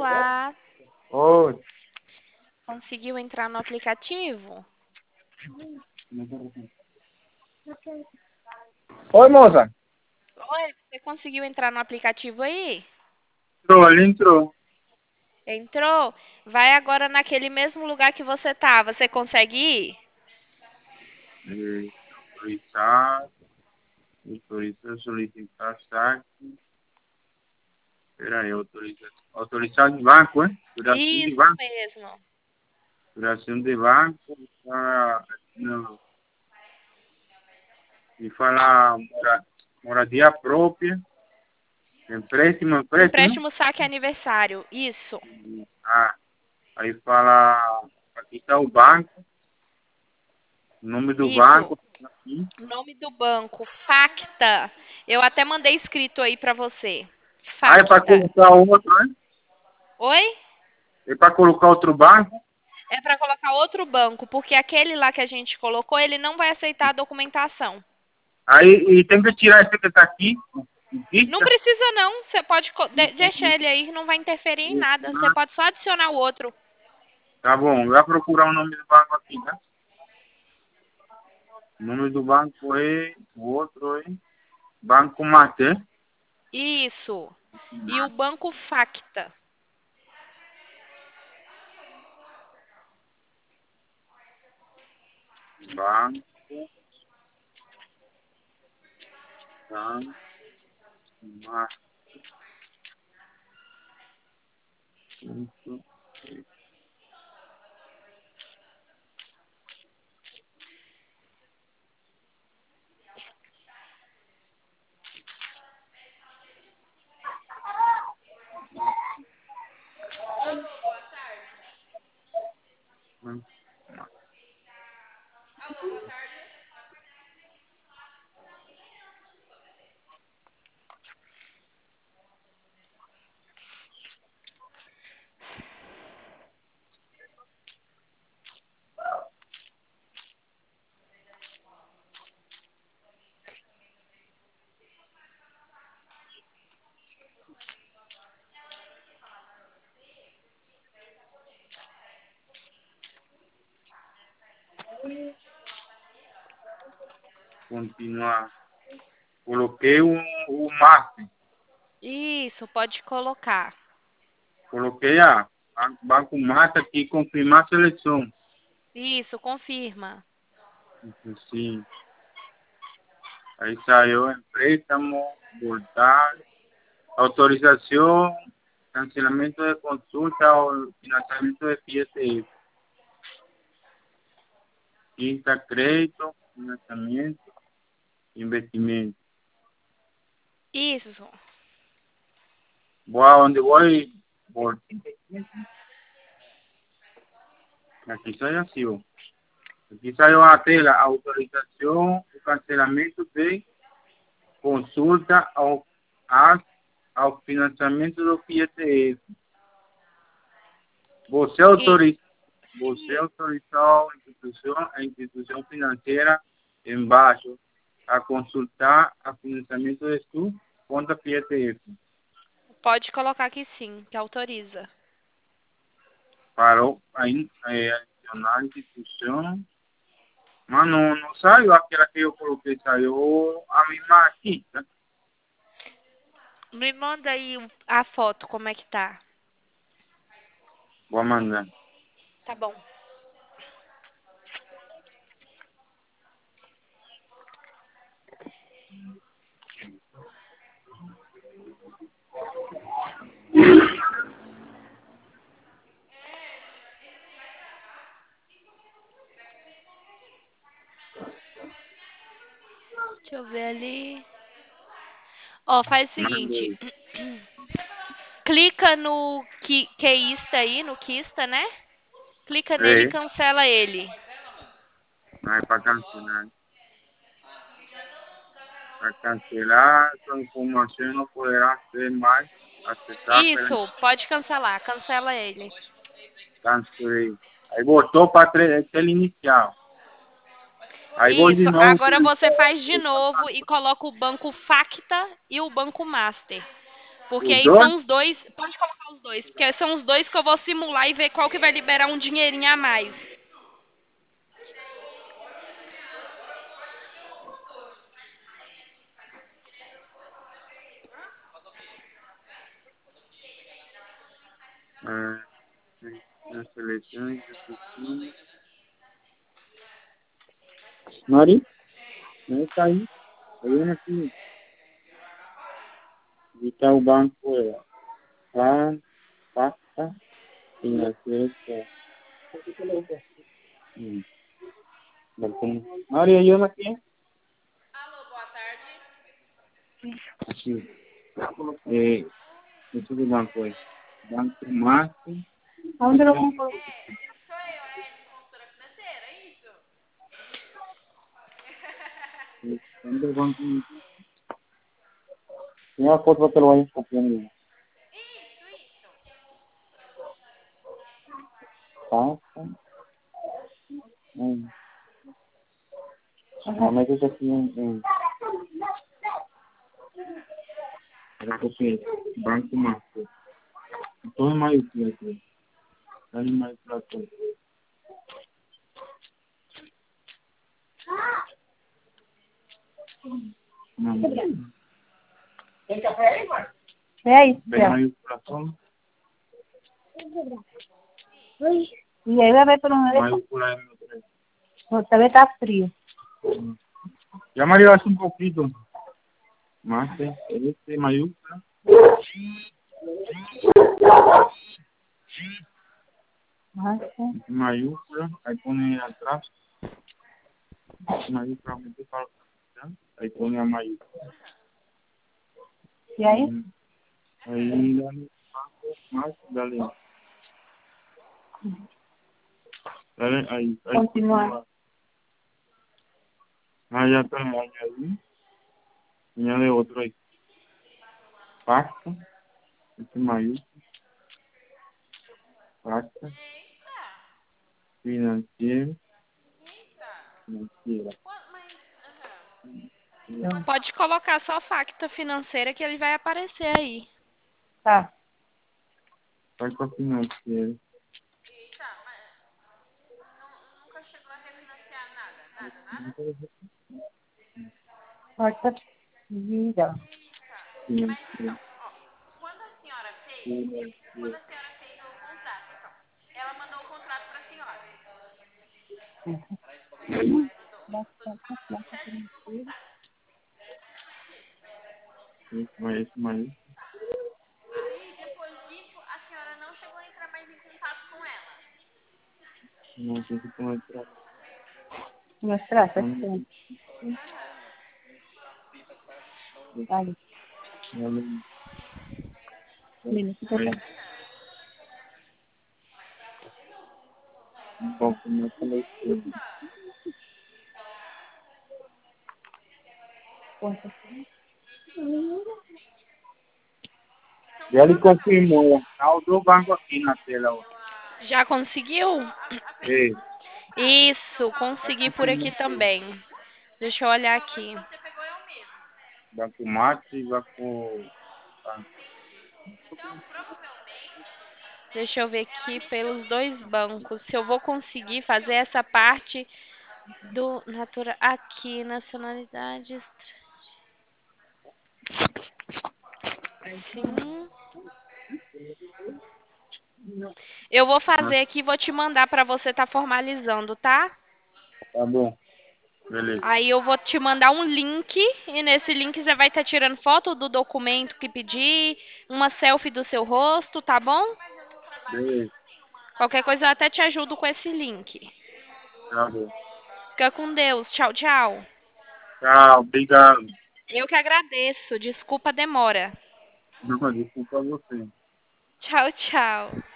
Olá, Oi. conseguiu entrar no aplicativo? Oi, moça. Oi, você conseguiu entrar no aplicativo aí? Entrou, ele entrou. Entrou? Vai agora naquele mesmo lugar que você tá. Você consegue ir? Autorizar, solicitar saque. Peraí, autorizar de banco, hein? Duração de Isso banco. mesmo. Duração de banco. Não. E fala moradia própria. Empréstimo. Empréstimo saque aniversário. Isso. Ah, aí fala, aqui está o banco, o nome do Isso. banco. Aqui. Nome do banco, Facta. Eu até mandei escrito aí pra você. Ah, é para Facta. colocar outro, hein? Oi? É para colocar outro banco? É pra colocar outro banco, porque aquele lá que a gente colocou, ele não vai aceitar a documentação. Aí e tem que tirar esse que está aqui, Não vista. precisa não, você pode deixar ele aí, não vai interferir em nada. Você pode só adicionar o outro. Tá bom, vai procurar o nome do banco aqui, né? O nome do banco é o outro é Banco Mater. Isso. E o banco Facta. Banco Mater. Continuar. Coloquei o Master. Isso, pode colocar. Coloquei Banco Mater aqui, confirmar a seleção. Isso, confirma. Sim. Aí saiu empréstamo, voltar, autorização, cancelamento de consulta ou financiamento de FIETF. Quinta, crédito, financiamento, investimento. Isso. Vou aonde vou, volto. Aqui saiu assim, ó. Aqui saiu a tela, autorização, o cancelamento de consulta ao financiamento do FIETF. Você E, autoriza, você autorizou a instituição financeira embaixo a consultar o financiamento de sua conta FIETF. pode colocar aqui sim, que autoriza. Para adicionar a instituição. Mas não saiu aquela que eu coloquei, saiu a mesma aqui, tá? Me manda aí a foto, como é que tá. Vou mandar. Tá bom. Deixa eu ver ali. Ó, faz o seguinte. Mandei. Clica no Kista aí, no Kista, né? Clica nele e É, cancela ele. mas para cancelar. Para cancelar, essa informação não poderá ser mais acessada pela Isso, pode cancelar. Cancela ele. cancelei. Aí voltou para a tela inicial. Aí vou de Isso. novo. Agora você faz de novo e coloca o banco Facta e o banco Master. Porque Os aí dois? são os dois. Pode colocar os dois. Porque são os dois que eu vou simular e ver qual que vai liberar um dinheirinho a mais. Seleção, execução. Mari, não está aí. Está vendo aqui? Está o banco. Lá, pasta, financeiro. Hum. Mari, ayúdame aqui. Alô, boa tarde. Aqui. Isso do banco aí. Banco Márcio. Onde eu vou colocar? Sou eu, de consultora financeira, é isso? Onde o banco. Tem uma foto para pelo aí, copiando. Isso. Pasta. Mas isso aqui era copiei. Banco Márcio. Então é maiúsculo aqui. Está em maiúsculo aqui. Não. É isso, Bem maiúsculo. E aí vai por um vez. Maiúsculo é meu trecho. Também tá frio. Ya Mario hace un poquito. Más este mayúscula. Mayúscula. Ahí pone atrás. Mayúscula. Ahí pone a mayúscula. E aí? Ahí dale más. Dale. Dale ahí. Continúa. Ah, ya está. Añadí. Añade otro ahí. Pasta. Este mayúscula. Pasta. Financiero. Financiera. Pode colocar só facta financeira que ele vai aparecer aí. Tá. Pasta financiera. Nunca chegou a refinanciar nada. Porta vida. Financiera. Quando a senhora fez o contrato, então, ela mandou o contrato para a senhora. Esse mayúscula. Aí, depois disso, a senhora não chegou a entrar mais em contato com ela. Não sei se como entrar. Mostrar, tá certo. Vale. Menina, fica Aí, bem. um pouco mais seletivo. Porta. E ele confirmou. Tá o do banco aqui na tela. Ó. Já conseguiu? Ei, Isso, consegui por aqui também. Deixa eu olhar aqui. banco Mate e banco. Deixa eu ver aqui pelos dois bancos. Se eu vou conseguir fazer essa parte do natura aqui, nacionalidades. Sim. Eu vou fazer aqui e vou te mandar para você estar formalizando, tá? Tá bom. Beleza. Aí eu vou te mandar um link e nesse link você vai estar tirando foto do documento que pedi, uma selfie do seu rosto, tá bom? Beleza. Qualquer coisa eu até te ajudo com esse link. Tá bom. Fica com Deus. Tchau, tchau. Tchau, obrigado. Eu que agradeço. Desculpa a demora. Não, desculpa você. Tchau, tchau.